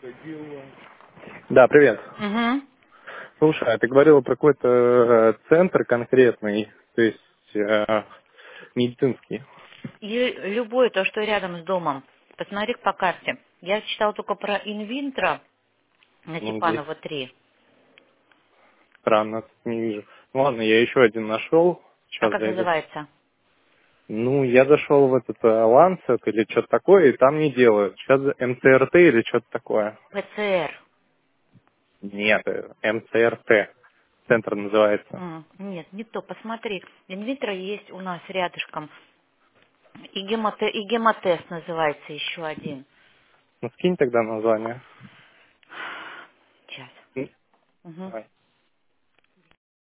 Да, привет. Угу. Слушай, а ты говорила про какой-то центр конкретный, то есть медицинский. Любое то, что рядом с домом. Посмотри по карте. Я читала только про Инвинтро на Ну, здесь Степанова 3. странно, не вижу. Ну ладно, я еще один нашел. А Сейчас как зайду. называется? Ну, я зашел в этот Lancet или что-то такое, и там не делают. Сейчас МЦРТ или что-то такое. ПЦР. Нет, МЦРТ. Центр называется. Нет, не то. Посмотри. Инвитро есть у нас рядышком. И гемотест называется еще один. Ну, скинь тогда название. Сейчас. М, Угу. Давай.